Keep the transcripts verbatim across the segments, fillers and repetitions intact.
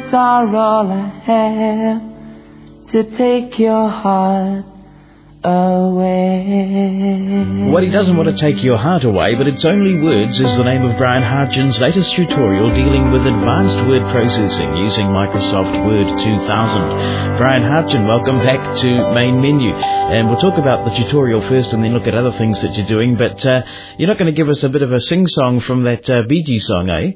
words are all I have to take your heart away. Well, he doesn't want to take your heart away, but It's Only Words is the name of Brian Hartgen's latest tutorial dealing with advanced word processing using Microsoft Word two thousand. Brian Hartgen, welcome back to Main Menu. And we'll talk about the tutorial first and then look at other things that you're doing, but uh, you're not going to give us a bit of a sing-song from that uh, Bee Gees song, eh?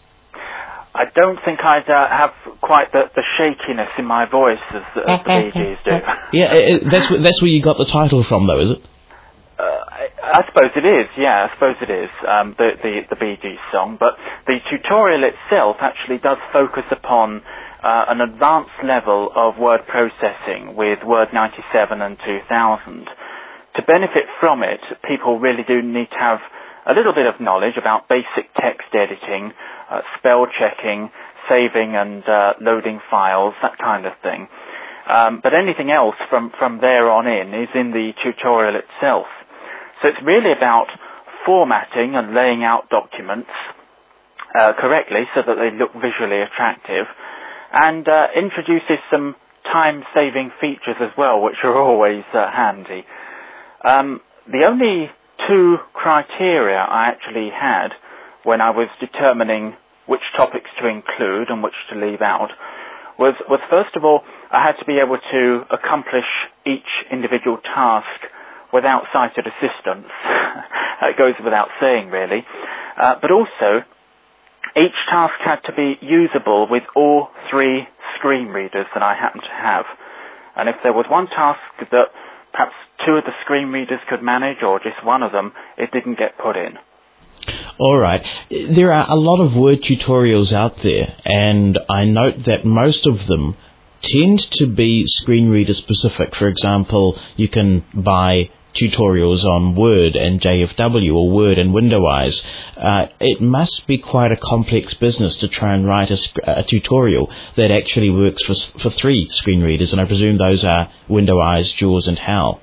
I don't think I'd uh, have quite the, the shakiness in my voice as, as the Bee Gees do. Yeah, uh, that's, that's where you got the title from, though, is it? Uh, I, I suppose it is, yeah, I suppose it is, um, the, the, the Bee Gees song. But the tutorial itself actually does focus upon uh, an advanced level of word processing with Word ninety-seven and two thousand. To benefit from it, people really do need to have a little bit of knowledge about basic text editing, uh, spell checking, saving and uh, loading files, that kind of thing. Um, but anything else from, from there on in is in the tutorial itself. So it's really about formatting and laying out documents uh, correctly so that they look visually attractive, and uh, introduces some time-saving features as well, which are always uh, handy. Um, the only two criteria I actually had when I was determining which topics to include and which to leave out was, was first of all, I had to be able to accomplish each individual task without sighted assistance. It goes without saying, really. Uh, but also, each task had to be usable with all three screen readers that I happened to have. And if there was one task that perhaps two of the screen readers could manage, or just one of them, it didn't get put in. All right. There are a lot of word tutorials out there, and I note that most of them tend to be screen reader specific. For example, you can buy tutorials on Word and J F W, or Word and Windows. Uh, it must be quite a complex business to try and write a, a tutorial that actually works for, for three screen readers, and I presume those are Windows, JAWS and H A L.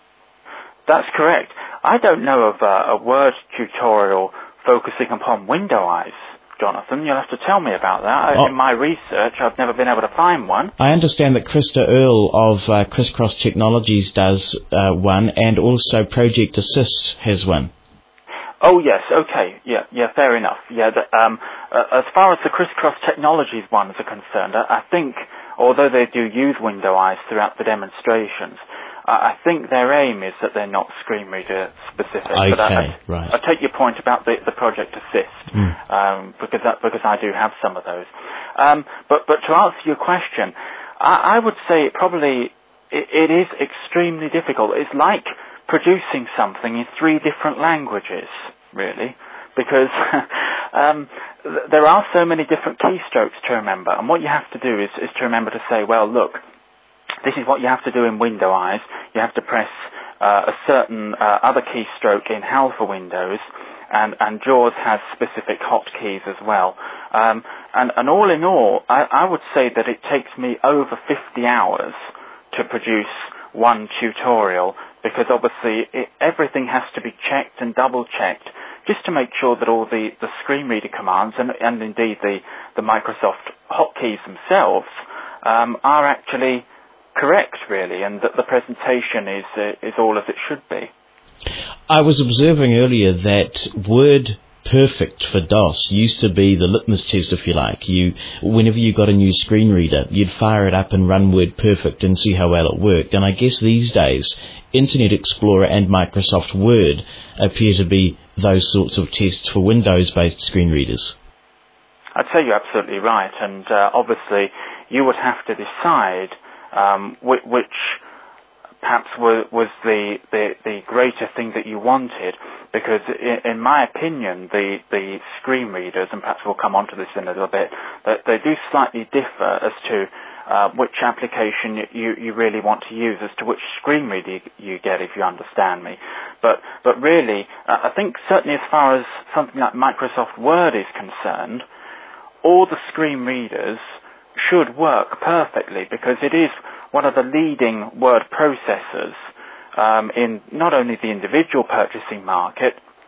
That's correct. I don't know of uh, a Word tutorial focusing upon Windows, Jonathan. You'll have to tell me about that. Oh. In my research, I've never been able to find one. I understand that Krista Earle of uh, Crisscross Technologies does uh, one, and also Project Assist has one. Oh, yes, okay, yeah, yeah, fair enough. Yeah, the, um, uh, as far as the Crisscross Technologies ones are concerned, I, I think, although they do use Windows throughout the demonstrations, I think their aim is that they're not screen reader specific. Okay, but I, I, right. I take your point about the, the Project Assist, mm. um, because that, because I do have some of those. Um, but but to answer your question, I, I would say probably it, it is extremely difficult. It's like producing something in three different languages, really, because um, th- there are so many different keystrokes to remember, and what you have to do is, is to remember to say, well, look, this is what you have to do in Windows. You have to press uh, a certain uh, other keystroke in H A L for Windows, and, and JAWS has specific hotkeys as well. Um, and, and all in all, I, I would say that it takes me over fifty hours to produce one tutorial, because obviously it, everything has to be checked and double-checked just to make sure that all the, the screen reader commands and, and indeed the, the Microsoft hotkeys themselves um, are actually correct, really, and that the presentation is uh, is all as it should be. I was observing earlier that Word Perfect for DOS used to be the litmus test, if you like. You, whenever you got a new screen reader, you'd fire it up and run Word Perfect and see how well it worked. And I guess these days, Internet Explorer and Microsoft Word appear to be those sorts of tests for Windows-based screen readers. I'd say you're absolutely right, and uh, obviously you would have to decide Um, which, which perhaps was, was the, the, the greater thing that you wanted, because in, in my opinion, the, the screen readers, and perhaps we'll come on to this in a little bit, that they do slightly differ as to uh, which application you, you really want to use, as to which screen reader you get, if you understand me. But, but really, uh, I think certainly as far as something like Microsoft Word is concerned, all the screen readers should work perfectly, because it is one of the leading word processors um, in not only the individual purchasing market,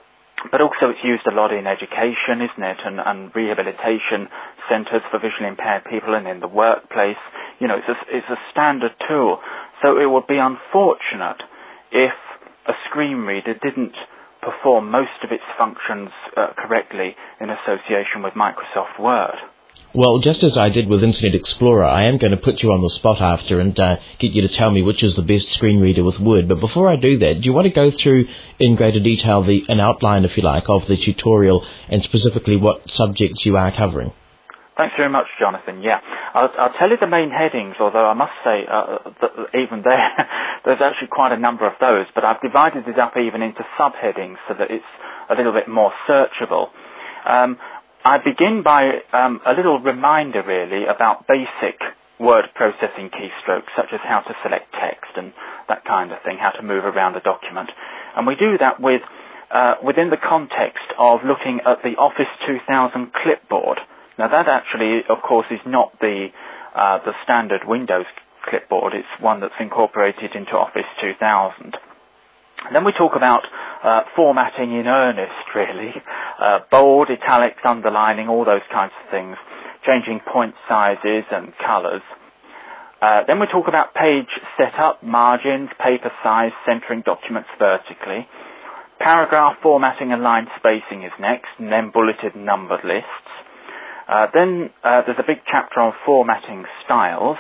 but also it's used a lot in education, isn't it, and, and rehabilitation centres for visually impaired people, and in the workplace. You know, it's a, it's a standard tool. So it would be unfortunate if a screen reader didn't perform most of its functions uh, correctly in association with Microsoft Word. Well, just as I did with Internet Explorer, I am going to put you on the spot after and uh, get you to tell me which is the best screen reader with Word. But before I do that, do you want to go through in greater detail the an outline, if you like, of the tutorial and specifically what subjects you are covering? Thanks very much, Jonathan. Yeah, I'll, I'll tell you the main headings, although I must say uh, that even there, there's actually quite a number of those, but I've divided it up even into subheadings so that it's a little bit more searchable. Um, I begin by um, a little reminder, really, about basic word processing keystrokes, such as how to select text and that kind of thing, how to move around a document. And we do that with uh, within the context of looking at the Office two thousand clipboard. Now, that actually, of course, is not the uh, the standard Windows clipboard. It's one that's incorporated into Office two thousand. And then we talk about uh, formatting in earnest, really. Uh, bold, italics, underlining, all those kinds of things. Changing point sizes and colours. Uh, then we talk about page setup, margins, paper size, centering documents vertically. Paragraph formatting and line spacing is next, and then bulleted and numbered lists. Uh, then uh, there's a big chapter on formatting styles.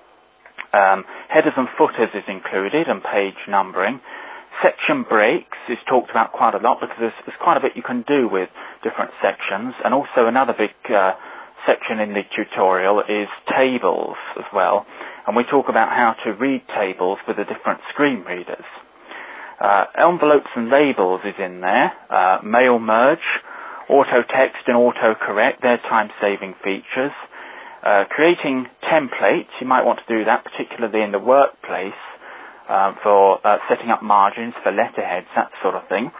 Um, headers and footers is included, and page numbering. Section breaks is talked about quite a lot because there's, there's quite a bit you can do with different sections. And also another big uh, section in the tutorial is tables as well. And we talk about how to read tables with the different screen readers. Uh, envelopes and labels is in there. Uh, mail merge, auto text and auto correct, they're time-saving features. Uh, creating templates, you might want to do that particularly in the workplace. Uh, for uh, setting up margins for letterheads, that sort of thing.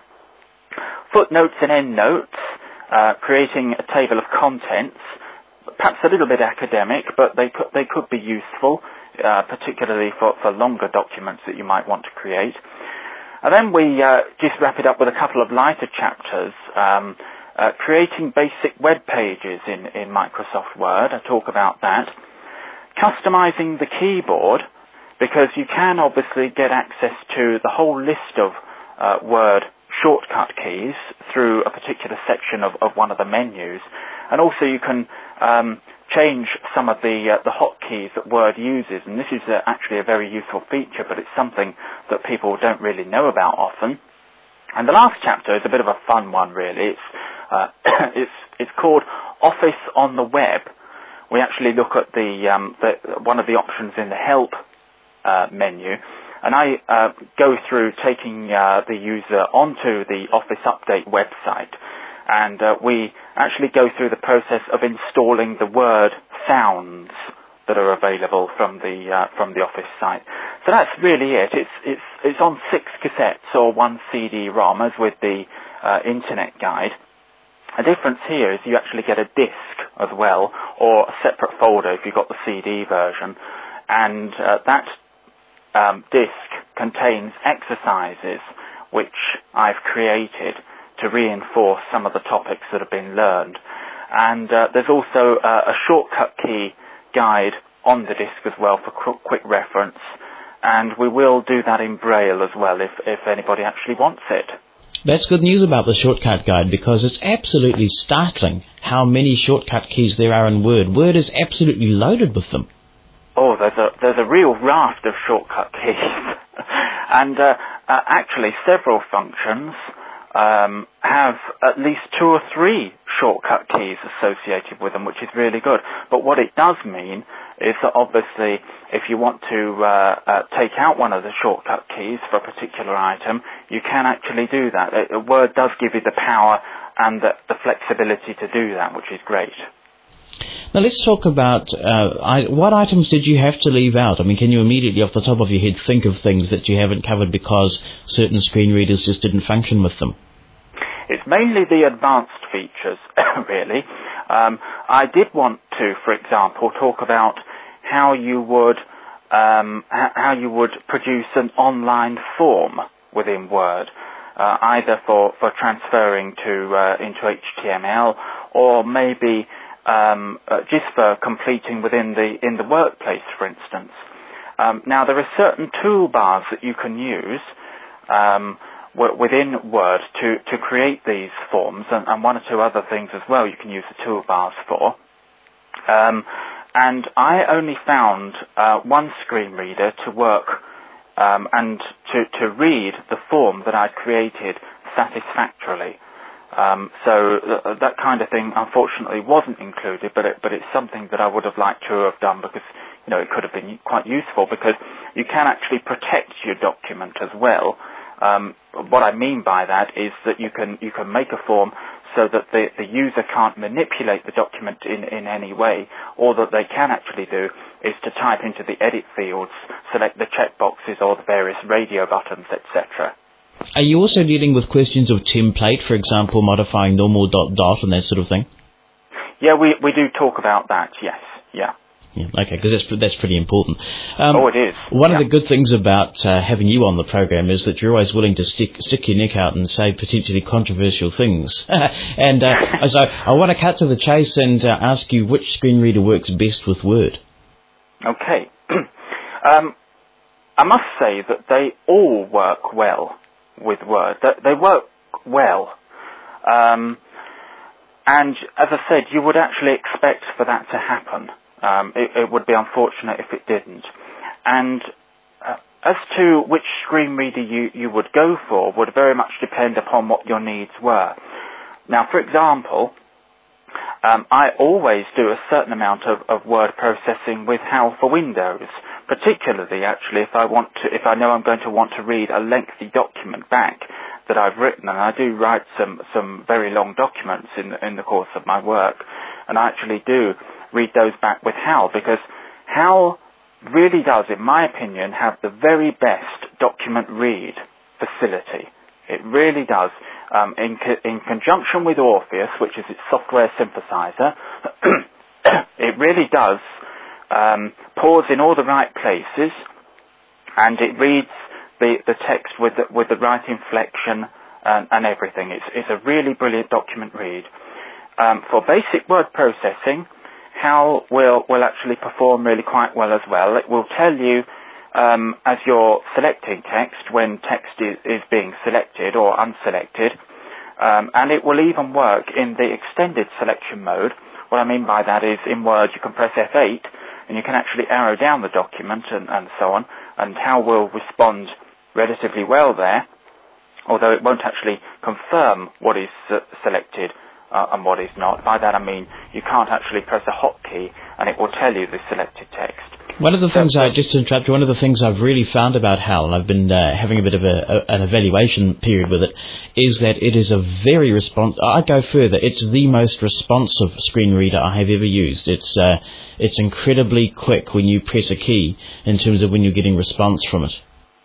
Footnotes and endnotes, uh, creating a table of contents, perhaps a little bit academic, but they could, they could be useful, uh, particularly for, for longer documents that you might want to create. And then we uh, just wrap it up with a couple of lighter chapters, um, uh, creating basic web pages in, in Microsoft Word. I talk about that. Customizing the keyboard, because you can obviously get access to the whole list of uh, Word shortcut keys through a particular section of, of one of the menus. And also you can um, change some of the uh, the hotkeys that Word uses. And this is uh, actually a very useful feature, but it's something that people don't really know about often. And the last chapter is a bit of a fun one, really. It's, uh, it's, it's called Office on the Web. We actually look at the, um, the one of the options in the Help Uh, menu, and I uh, go through taking uh, the user onto the Office Update website, and uh, we actually go through the process of installing the Word sounds that are available from the uh, from the Office site. So that's really it. It's it's it's on six cassettes or one C D ROM, as with the uh, Internet Guide. The difference here is you actually get a disc as well, or a separate folder if you've got the C D version, and uh, that Um, disc contains exercises which I've created to reinforce some of the topics that have been learned. And uh, there's also uh, a shortcut key guide on the disc as well for qu- quick reference. And we will do that in Braille as well if, if anybody actually wants it. That's good news about the shortcut guide, because it's absolutely startling how many shortcut keys there are in Word. Word is absolutely loaded with them. Oh, there's a there's a real raft of shortcut keys, and uh, uh, actually several functions um, have at least two or three shortcut keys associated with them, which is really good. But what it does mean is that obviously, if you want to uh, uh, take out one of the shortcut keys for a particular item, you can actually do that. It, Word does give you the power and the, the flexibility to do that, which is great. Now let's talk about uh, I, what items did you have to leave out? I mean, can you immediately off the top of your head think of things that you haven't covered because certain screen readers just didn't function with them? It's mainly the advanced features, really. Um, I did want to, for example, talk about how you would um, how you would produce an online form within Word. uh, either for, for transferring to uh, into H T M L, or maybe um, uh, just for completing within the in the workplace, for instance. Um, now, there are certain toolbars that you can use um, w- within Word to, to create these forms, and, and one or two other things as well you can use the toolbars for. Um, and I only found uh, one screen reader to work um, and to, to read the form that I'd created satisfactorily. Um, so th- that kind of thing, unfortunately, wasn't included, but it, but it's something that I would have liked to have done, because you know it could have been quite useful, because you can actually protect your document as well. Um, what I mean by that is that you can you can make a form so that the, the user can't manipulate the document in, in any way. All that they can actually do is to type into the edit fields, select the checkboxes or the various radio buttons, et cetera. Are you also dealing with questions of template, for example, modifying normal dot dot and that sort of thing? Yeah, we we do talk about that, yes, yeah. Yeah, okay, because that's, that's pretty important. Um, oh, it is. One yeah. of the good things about uh, having you on the program is that you're always willing to stick stick your neck out and say potentially controversial things. and uh, so I want to cut to the chase and uh, ask you which screen reader works best with Word. Okay. um, I must say that they all work well with Word. They work well. Um, and as I said, you would actually expect for that to happen. Um, it, it would be unfortunate if it didn't. And uh, as to which screen reader you, you would go for would very much depend upon what your needs were. Now, for example, um, I always do a certain amount of, of word processing with HAL for Windows, particularly actually if I want to, if I know I'm going to want to read a lengthy document back that I've written, and I do write some, some very long documents in the, in the course of my work, and I actually do read those back with HAL, because HAL really does, in my opinion, have the very best document read facility. It really does. Um, in, co- in conjunction with Orpheus, which is its software synthesizer, it really does um, pause in all the right places, and it reads the, the text with the, with the right inflection and, and everything. It's, it's a really brilliant document read. Um, for basic word processing, HAL will, will actually perform really quite well as well. It will tell you um, as you're selecting text when text is, is being selected or unselected, um, and it will even work in the extended selection mode. What I mean by that is in Word you can press F eight and you can actually arrow down the document and, and so on, and HAL will respond relatively well there, although it won't actually confirm what is uh, selected Uh, and what is not. By that I mean you can't actually press a hotkey and it will tell you the selected text. One of the so, things, I just to interrupt you, one of the things I've really found about HAL, and I've been uh, having a bit of a, a, an evaluation period with it, is that it is a very responsive, I go further, it's the most responsive screen reader I have ever used. It's uh, it's incredibly quick when you press a key in terms of when you're getting response from it.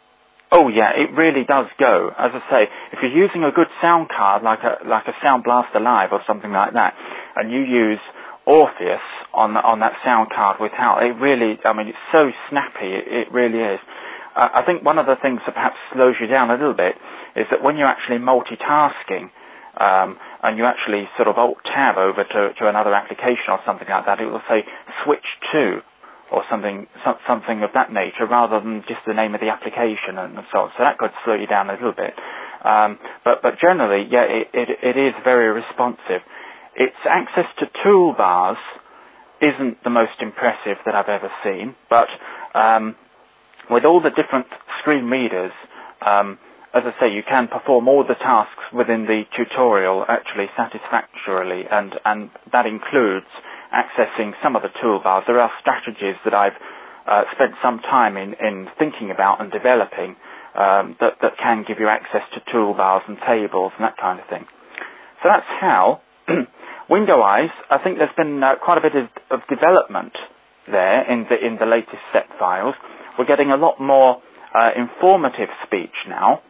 Oh yeah, it really does go. As I say, if you're using a good sound card, like a like a Sound Blaster Live or something like that, and you use Orpheus on on that sound card with HAL, it really, I mean, it's so snappy. It, it really is. Uh, I think one of the things that perhaps slows you down a little bit is that when you're actually multitasking, um, and you actually sort of Alt Tab over to to another application or something like that, it will say switch to, or something something of that nature, rather than just the name of the application and so on. So that could slow you down a little bit. Um, but, but generally, yeah, it, it, it is very responsive. Its access to toolbars isn't the most impressive that I've ever seen, but um, with all the different screen readers, um, as I say, you can perform all the tasks within the tutorial actually satisfactorily, and, and that includes accessing some of the toolbars. There are strategies that I've uh, spent some time in, in thinking about and developing um, that, that can give you access to toolbars and tables and that kind of thing. So that's HAL. Window-wise, I think there's been uh, quite a bit of, of development there in the in the latest set files. We're getting a lot more uh, informative speech now,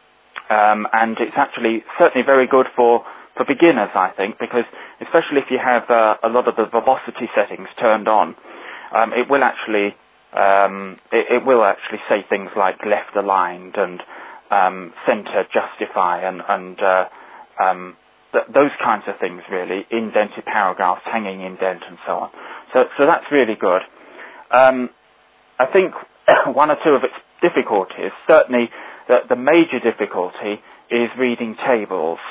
um, and it's actually certainly very good for for beginners, I think, because especially if you have uh, a lot of the verbosity settings turned on, um, it will actually um, it, it will actually say things like left aligned and um, center, justify, and, and uh, um, th- those kinds of things, really, indented paragraphs, hanging indent, and so on. So, so that's really good. Um, I think one or two of its difficulties, certainly the, the major difficulty is reading tables.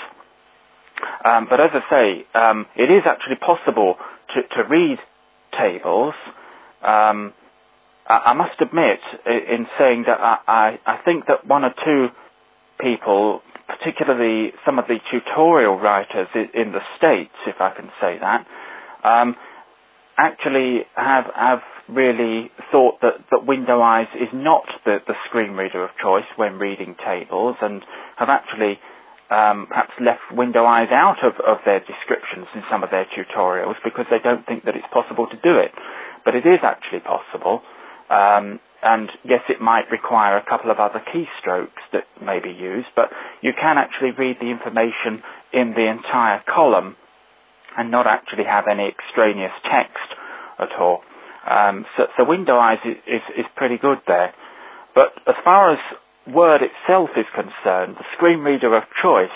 Um, but as I say, um, it is actually possible to, to read tables. Um, I, I must admit, in saying that I, I, I think that one or two people, particularly some of the tutorial writers in the States, if I can say that, um, actually have have really thought that, that Window-Eyes is not the, the screen reader of choice when reading tables, and have actually um, perhaps left Window-Eyes out of, of their descriptions in some of their tutorials because they don't think that it's possible to do it. But it is actually possible, um, and yes, it might require a couple of other keystrokes that may be used, but you can actually read the information in the entire column and not actually have any extraneous text at all. Um, so, so Window-Eyes is, is, is pretty good there. But as far as Word itself is concerned, the screen reader of choice,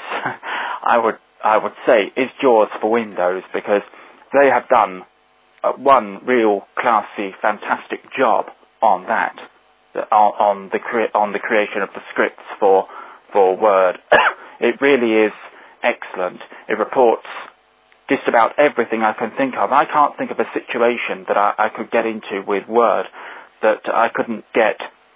I would I would say, is JAWS for Windows, because they have done uh, one real classy, fantastic job on that, on, on the cre- on the creation of the scripts for for Word. It really is excellent. It reports just about everything I can think of. I can't think of a situation that I, I could get into with Word that I couldn't get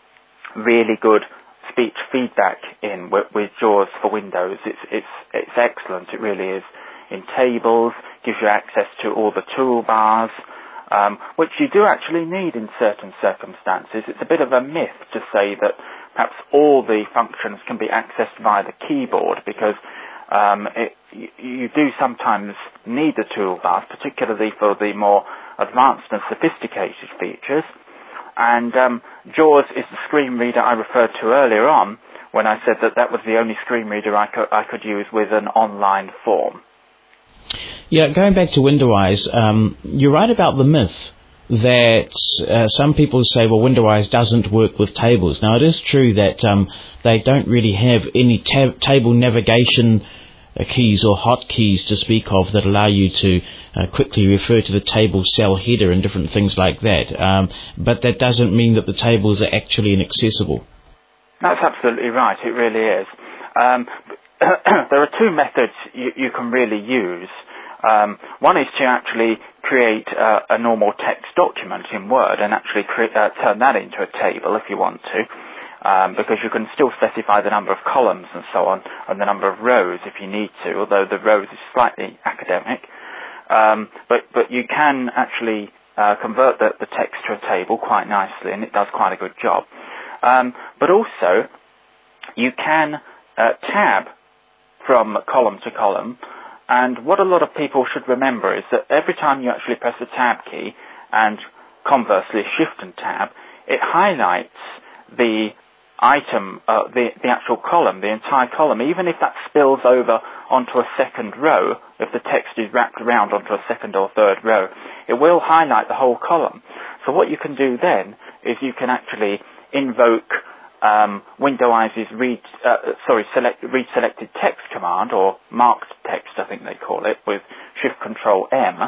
really good speech feedback in with, with JAWS for Windows. It's it's it's excellent. It really is. In tables, gives you access to all the toolbars, um, which you do actually need in certain circumstances. It's a bit of a myth to say that perhaps all the functions can be accessed via the keyboard, because Um, it, you, you do sometimes need the toolbars, particularly for the more advanced and sophisticated features. And um, JAWS is the screen reader I referred to earlier on when I said that that was the only screen reader I could, I could use with an online form. Yeah, going back to Window-Eyes, um, you're right about the myth that uh, some people say, well, Window-Eyes doesn't work with tables. Now, it is true that um, they don't really have any tab- table navigation uh, keys or hotkeys to speak of that allow you to uh, quickly refer to the table cell header and different things like that. Um, but that doesn't mean that the tables are actually inaccessible. That's absolutely right. It really is. Um, there are two methods you, you can really use. Um, one is to actually create uh, a normal text document in Word and actually cre- uh, turn that into a table if you want to, um, because you can still specify the number of columns and so on, and the number of rows if you need to, although the rows is slightly academic. Um, but, but you can actually uh, convert the, the text to a table quite nicely, and it does quite a good job. Um, but also, you can uh, tab from column to column. And what a lot of people should remember is that every time you actually press the tab key, and conversely shift and tab, it highlights the item, uh, the, the actual column, the entire column, even if that spills over onto a second row, if the text is wrapped around onto a second or third row, it will highlight the whole column. So what you can do then is you can actually invoke Um, Window-Eyes' read, uh, sorry, select, read selected text command, or marked text, I think they call it, with Shift Control M,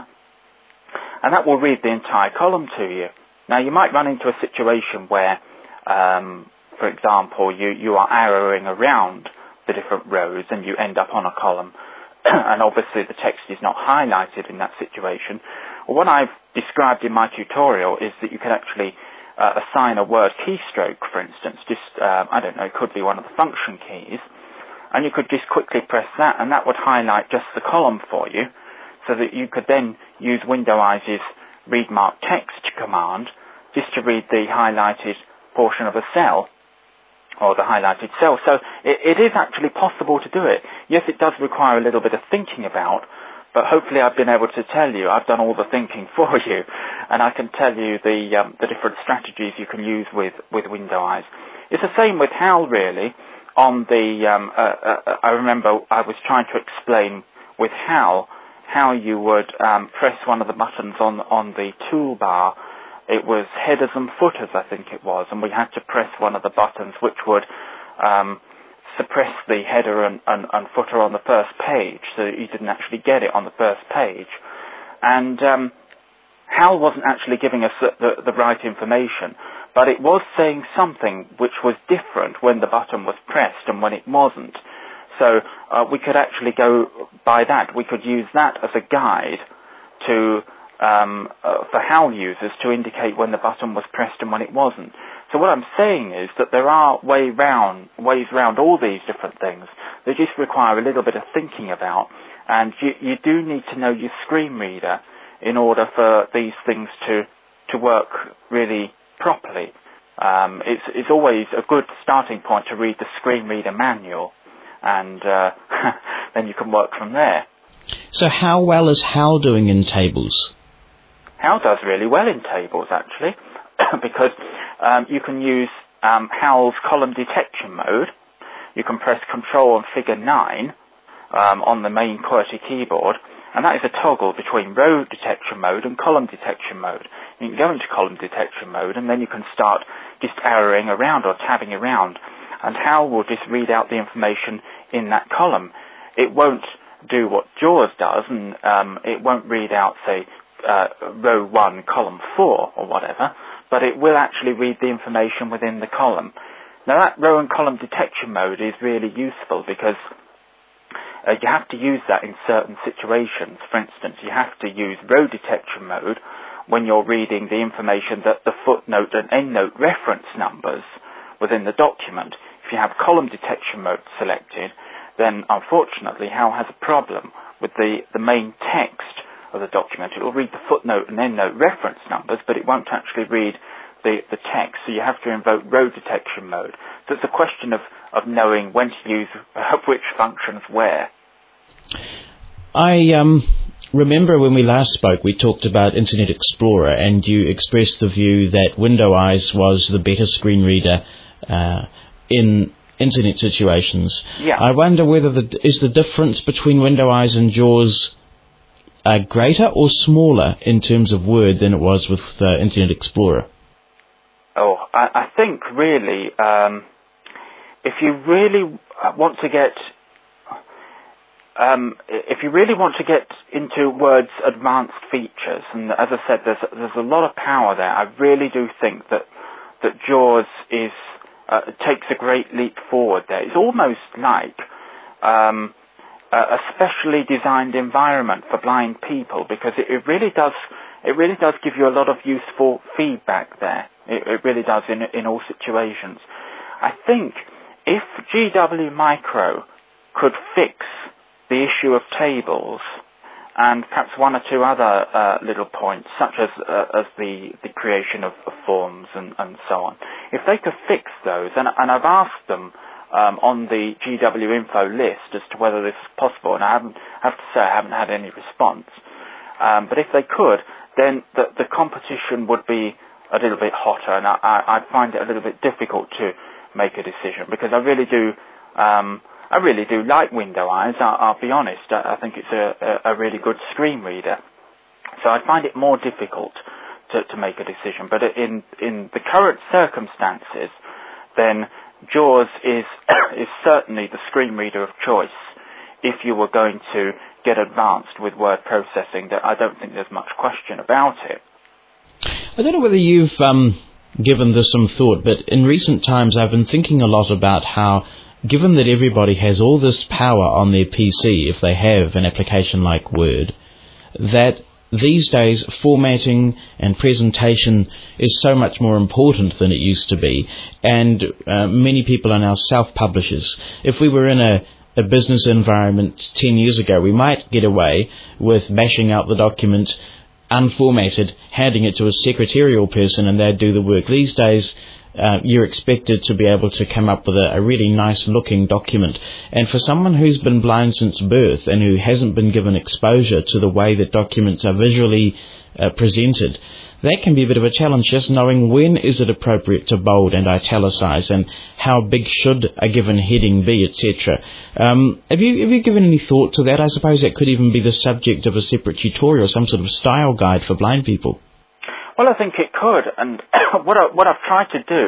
and that will read the entire column to you. Now, you might run into a situation where, um, for example, you, you are arrowing around the different rows and you end up on a column, and obviously the text is not highlighted in that situation. Well, what I've described in my tutorial is that you can actually Uh, assign a word keystroke, for instance, just, uh, I don't know, it could be one of the function keys, and you could just quickly press that, and that would highlight just the column for you, so that you could then use Window-Eyes' read mark text command just to read the highlighted portion of a cell, or the highlighted cell. So it, it is actually possible to do it. Yes, it does require a little bit of thinking about, but hopefully I've been able to tell you, I've done all the thinking for you, and I can tell you the um, the different strategies you can use with, with Window-Eyes. It's the same with HAL, really. On the, um, uh, uh, I remember I was trying to explain with HAL how you would um, press one of the buttons on, on the toolbar. It was headers and footers, I think it was, and we had to press one of the buttons which would um, suppress the header and, and, and footer on the first page, so that you didn't actually get it on the first page. And um, Hal wasn't actually giving us the, the, the right information, but it was saying something which was different when the button was pressed and when it wasn't. So uh, we could actually go by that. We could use that as a guide to um, uh, for Hal users to indicate when the button was pressed and when it wasn't. So what I'm saying is that there are way round, ways around all these different things. They just require a little bit of thinking about, and you, you do need to know your screen reader in order for these things to, to work really properly. Um, it's, it's always a good starting point to read the screen reader manual, and uh, then you can work from there. So how well is Hal doing in tables? Hal does really well in tables, actually, because um, you can use um, Hal's column detection mode. You can press Control and Figure nine um, on the main QWERTY keyboard, and that is a toggle between row detection mode and column detection mode. You can go into column detection mode, and then you can start just arrowing around or tabbing around, and Hal will just read out the information in that column. It won't do what JAWS does, and um, it won't read out, say, uh, row one, column four, or whatever, but it will actually read the information within the column. Now, that row and column detection mode is really useful because Uh, you have to use that in certain situations. For instance, you have to use row detection mode when you're reading the information that the footnote and endnote reference numbers within the document. If you have column detection mode selected, then unfortunately Hal has a problem with the, the main text of the document. It will read the footnote and endnote reference numbers, but it won't actually read the, the text, so you have to invoke row detection mode. So it's a question of, of knowing when to use uh, which functions where. I um, remember when we last spoke, we talked about Internet Explorer, and you expressed the view that Window Eyes was the better screen reader uh, in Internet situations. Yeah. I wonder whether the, is the difference between Window Eyes and JAWS uh, greater or smaller in terms of Word than it was with uh, Internet Explorer? Oh, I, I think really, um, if you really want to get, um, if you really want to get into Word's advanced features, and as I said, there's there's a lot of power there. I really do think that that JAWS is uh, takes a great leap forward there. It's almost like um, a specially designed environment for blind people, because it, it really does it really does give you a lot of useful feedback there. It, it really does in in all situations. I think if G W Micro could fix the issue of tables and perhaps one or two other uh, little points, such as uh, as the, the creation of, of forms and, and so on, if they could fix those, and, and I've asked them um, on the G W Info list as to whether this is possible, and I haven't have to say I haven't had any response. Um, but if they could, then the, the competition would be a little bit hotter, and I, I, I'd find it a little bit difficult to make a decision, because I really do, um, I really do like Window Eyes. I, I'll be honest. I, I think it's a, a, a really good screen reader, so I find it more difficult to, to make a decision. But in in the current circumstances, then JAWS is is certainly the screen reader of choice if you were going to get advanced with word processing. That I don't think there's much question about it. I don't know whether you've um, given this some thought, but in recent times I've been thinking a lot about how, given that everybody has all this power on their P C if they have an application like Word, that these days formatting and presentation is so much more important than it used to be, and uh, many people are now self-publishers. If we were in a a business environment ten years ago, we might get away with bashing out the document unformatted, handing it to a secretarial person, and they'd do the work. These days, uh, you're expected to be able to come up with a, a really nice-looking document. And for someone who's been blind since birth and who hasn't been given exposure to the way that documents are visually uh, presented, that can be a bit of a challenge, just knowing when is it appropriate to bold and italicize, and how big should a given heading be, et cetera. Um, have you have you given any thought to that? I suppose that could even be the subject of a separate tutorial, some sort of style guide for blind people. Well, I think it could, and what I, what I've tried to do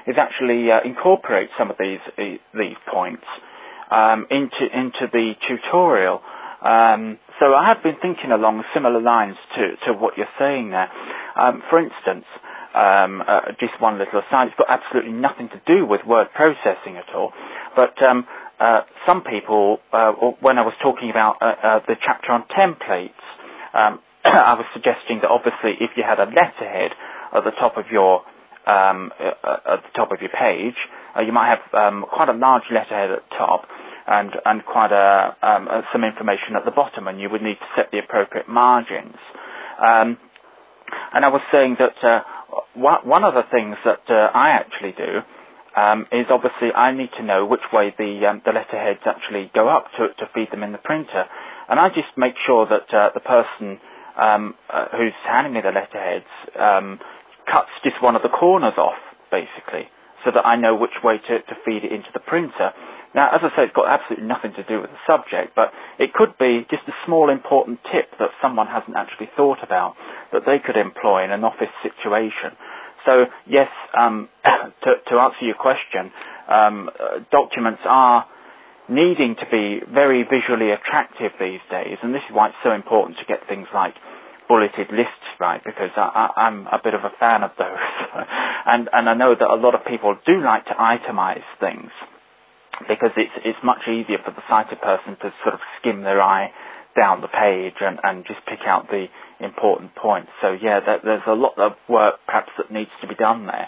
is actually uh, incorporate some of these these points um, into into the tutorial. Um, so I have been thinking along similar lines to, to what you're saying there. Um, for instance, um, uh, just one little aside, it's got absolutely nothing to do with word processing at all, but um, uh, some people, uh, when I was talking about uh, uh, the chapter on templates, um, I was suggesting that obviously if you had a letterhead at the top of your um, uh, at the top of your page, uh, you might have um, quite a large letterhead at the top, and and quite a um, uh, some information at the bottom, and you would need to set the appropriate margins. Um, and I was saying that uh, one of the things that uh, I actually do um, is obviously I need to know which way the um, the letterheads actually go up to to feed them in the printer, and I just make sure that uh, the person um, uh, who's handing me the letterheads um, cuts just one of the corners off, basically, so that I know which way to, to feed it into the printer. Now, as I say, it's got absolutely nothing to do with the subject, but it could be just a small important tip that someone hasn't actually thought about that they could employ in an office situation. So, yes, um, to, to answer your question, um, uh, documents are needing to be very visually attractive these days, and this is why it's so important to get things like bulleted lists right, because I, I, I'm a bit of a fan of those. and, and I know that a lot of people do like to itemize things, because it's it's much easier for the sighted person to sort of skim their eye down the page and, and just pick out the important points. So yeah, that, there's a lot of work perhaps that needs to be done there.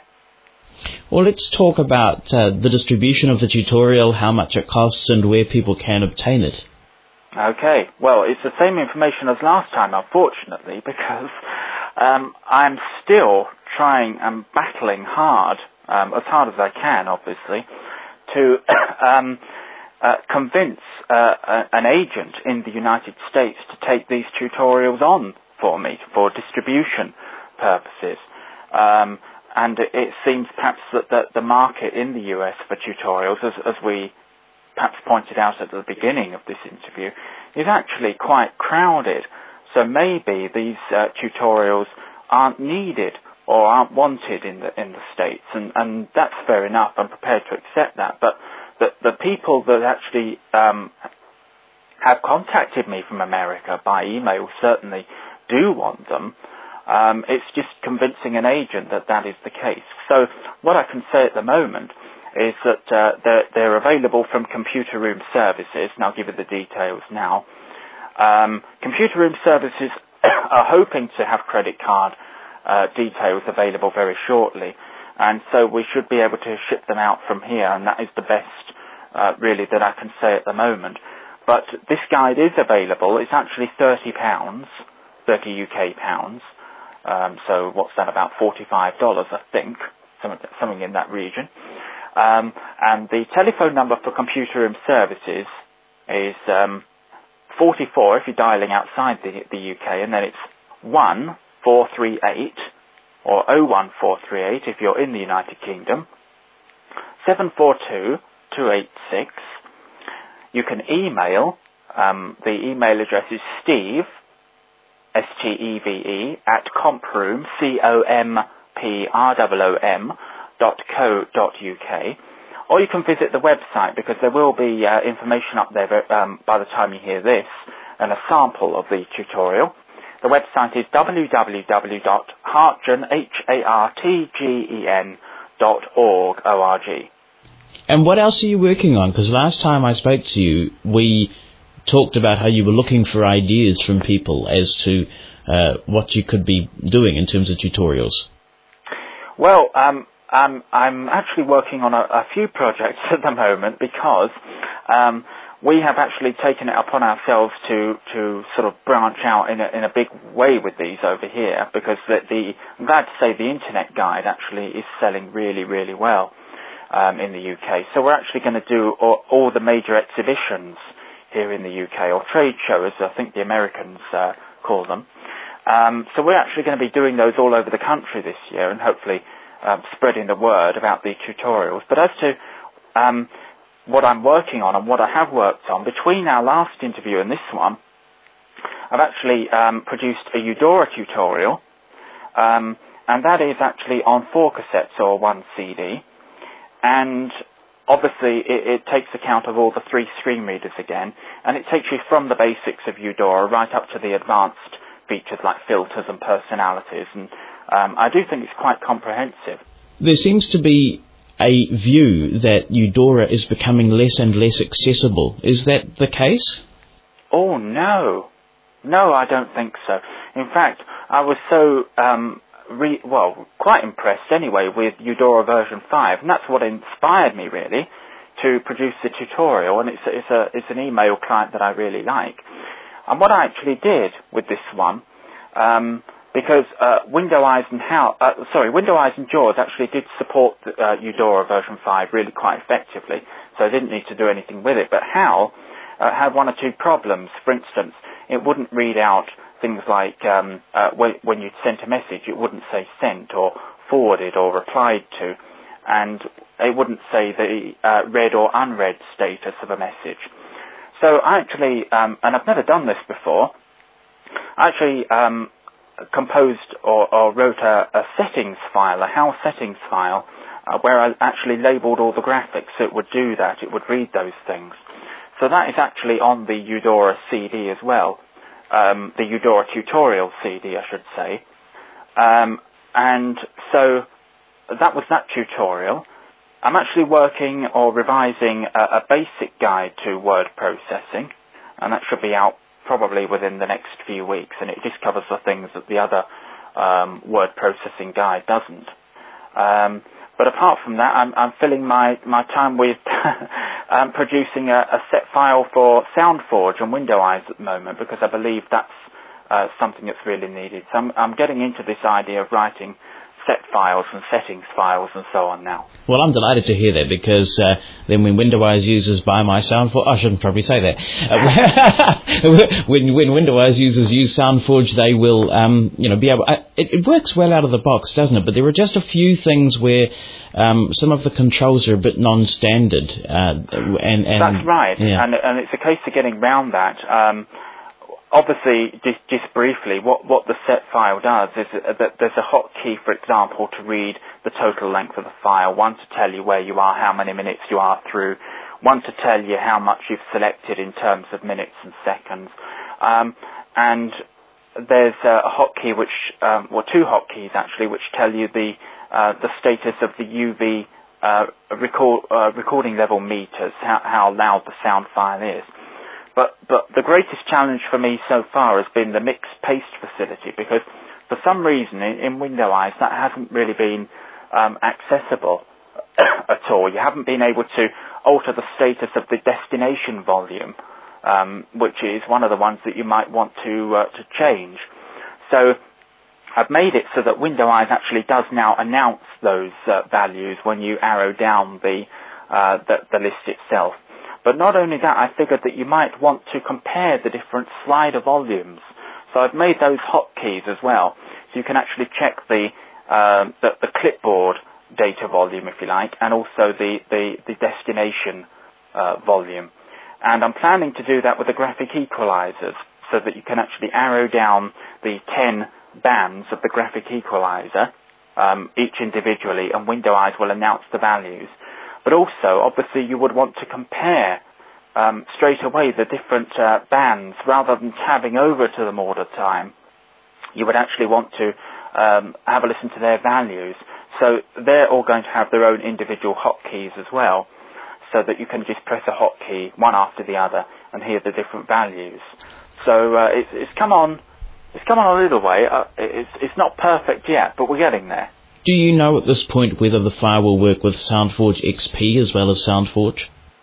Well, let's talk about uh, the distribution of the tutorial, how much it costs and where people can obtain it. Okay, well, it's the same information as last time, unfortunately, because um, I'm still trying and battling hard, um, as hard as I can, obviously, to um, uh, convince uh, an agent in the United States to take these tutorials on for me for distribution purposes. Um, and it, it seems perhaps that the, the market in the U S for tutorials, as, as we perhaps pointed out at the beginning of this interview, is actually quite crowded. So maybe these uh, tutorials aren't needed or aren't wanted in the in the States, and, and that's fair enough. I'm prepared to accept that. But the, the people that actually um, have contacted me from America by email certainly do want them. Um, it's just convincing an agent that that is the case. So what I can say at the moment is that uh, they're, they're available from Computer Room Services, and I'll give you the details now. Um, Computer Room Services are hoping to have credit card Uh, details available very shortly, and so we should be able to ship them out from here, and that is the best uh, really that I can say at the moment. But this guide is available. It's actually thirty pounds, thirty U K pounds, um, so what's that, about forty-five dollars, I think, something, something in that region. Um, and the telephone number for Computer Room Services is um, forty-four if you're dialing outside the, the U K, and then it's one four three eight, or oh one four three eight if you're in the United Kingdom, seven four two, two eight six. You can email, um, the email address is Steve, S T E V E, at comproom, C O M P R O O M, dot co dot U K, or you can visit the website, because there will be uh, information up there um, by the time you hear this, and a sample of the tutorial. The website is w w w dot hartgen, H A R T G E N, dot org, O R G. And what else are you working on? Because last time I spoke to you, we talked about how you were looking for ideas from people as to uh, what you could be doing in terms of tutorials. Well, um, I'm, I'm actually working on a, a few projects at the moment, because um, we have actually taken it upon ourselves to, to sort of branch out in a, in a big way with these over here, because the, the, I'm glad to say the Internet Guide actually is selling really, really well um, in the U K. So we're actually going to do all, all the major exhibitions here in the U K, or trade shows, I think the Americans uh, call them. Um, so we're actually going to be doing those all over the country this year, and hopefully um, spreading the word about the tutorials. But as to um, what I'm working on and what I have worked on, between our last interview and this one, I've actually um, produced a Eudora tutorial, um, and that is actually on four cassettes or one C D, and obviously it, it takes account of all the three screen readers again, and it takes you from the basics of Eudora right up to the advanced features like filters and personalities, and um, I do think it's quite comprehensive. There seems to be a view that Eudora is becoming less and less accessible. Is that the case? Oh, no. No, I don't think so. In fact, I was so, um, re- well, quite impressed anyway with Eudora version five, and that's what inspired me, really, to produce the tutorial, and it's, it's, a, it's an email client that I really like. And what I actually did with this one, um, because uh, Window-Eyes and How, uh, sorry, Window-Eyes and JAWS actually did support uh, Eudora version five really quite effectively, so I didn't need to do anything with it. But How uh, had one or two problems. For instance, it wouldn't read out things like um, uh, when, when you'd sent a message, it wouldn't say sent or forwarded or replied to, and it wouldn't say the uh, read or unread status of a message. So I actually, um, and I've never done this before, I actually um, composed or, or wrote a, a settings file, a How settings file, uh, where I actually labelled all the graphics. So it would do that, it would read those things. So that is actually on the Eudora C D as well, um, the Eudora tutorial C D, I should say. Um, and so that was that tutorial. I'm actually working or revising a, a basic guide to word processing, and that should be out probably within the next few weeks, and it just covers the things that the other um, word processing guide doesn't. Um, but apart from that, I'm, I'm filling my, my time with um, producing a, a set file for SoundForge and Window-Eyes at the moment, because I believe that's uh, something that's really needed. So I'm, I'm getting into this idea of writing set files and settings files and so on now. Well, I'm delighted to hear that, because uh, then when Window-Eyes users buy my SoundForge, I shouldn't probably say that. Uh, when when Window-Eyes users use SoundForge, they will, um, you know, be able. Uh, it, it works well out of the box, doesn't it? But there are just a few things where um, some of the controls are a bit non-standard. Uh, and, and that's right, yeah. and and it's a case of getting round that. Um, Obviously, just, just briefly, what, what the set file does is that there's a hotkey, for example, to read the total length of the file, one to tell you where you are, how many minutes you are through, one to tell you how much you've selected in terms of minutes and seconds. Um, and there's a hotkey which, um, well, two hotkeys actually, which tell you the, uh, the status of the U V uh, record, uh, recording level meters, how, how loud the sound file is. But, but the greatest challenge for me so far has been the mix paste facility, because for some reason in, in Window-Eyes that hasn't really been um, accessible at all. You haven't been able to alter the status of the destination volume, um, which is one of the ones that you might want to uh, to change. So I've made it so that Window-Eyes actually does now announce those uh, values when you arrow down the, uh, the the list itself. But not only that, I figured that you might want to compare the different slider volumes. So I've made those hotkeys as well, so you can actually check the, uh, the, the clipboard data volume, if you like, and also the, the, the destination uh, volume. And I'm planning to do that with the graphic equalizers, so that you can actually arrow down the ten bands of the graphic equalizer, um, each individually, and Window-Eyes will announce the values. But also, obviously, you would want to compare um, straight away the different uh, bands, rather than tabbing over to them all the time. You would actually want to um, have a listen to their values. So they're all going to have their own individual hotkeys as well, so that you can just press a hotkey one after the other and hear the different values. So uh, it's, it's come on, it's come on a little way. Uh, it's, it's not perfect yet, but we're getting there. Do you know at this point whether the file will work with SoundForge X P as well as SoundForge?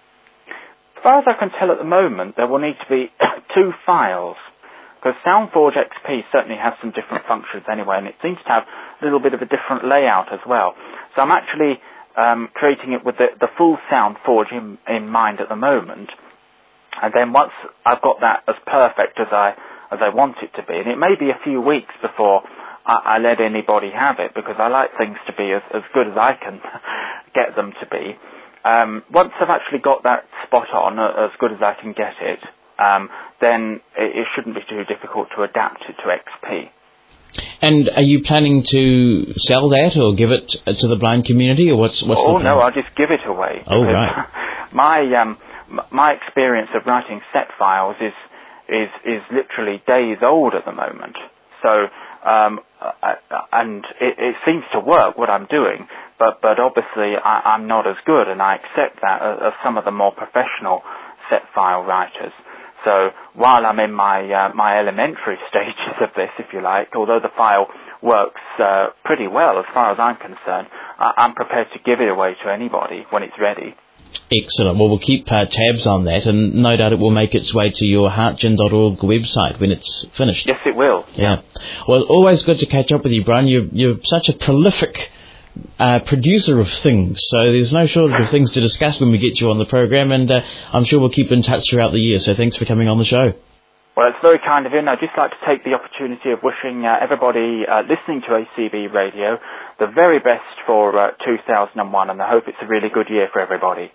As far as I can tell at the moment, there will need to be two files, because SoundForge X P certainly has some different functions anyway, and it seems to have a little bit of a different layout as well. So I'm actually um, creating it with the, the full SoundForge in, in mind at the moment, and then once I've got that as perfect as I as I want it to be, and it may be a few weeks before I, I let anybody have it, because I like things to be as, as good as I can get them to be. Um, once I've actually got that spot on, uh, as good as I can get it, um, then it, it shouldn't be too difficult to adapt it to X P. And are you planning to sell that or give it to the blind community, or what's what's oh, the plan? no, I'll just give it away. Oh, right. My, um, my experience of writing set files is, is, is literally days old at the moment. So, um, I, and it, it seems to work, what I'm doing, but, but obviously I, I'm not as good, and I accept that of some of the more professional set file writers. So while I'm in my uh, my elementary stages of this, if you like, although the file works uh, pretty well as far as I'm concerned, I- I'm prepared to give it away to anybody when it's ready. Excellent. Well, we'll keep uh, tabs on that, and no doubt it will make its way to your heartgen dot org website when it's finished. Yes, it will. Yeah. Well, always good to catch up with you, Brian. You're, you're such a prolific uh, producer of things, so there's no shortage of things to discuss when we get you on the program, and uh, I'm sure we'll keep in touch throughout the year, so thanks for coming on the show. Well, it's very kind of you, and I'd just like to take the opportunity of wishing uh, everybody uh, listening to A C B Radio the very best for uh, two thousand one, and I hope it's a really good year for everybody.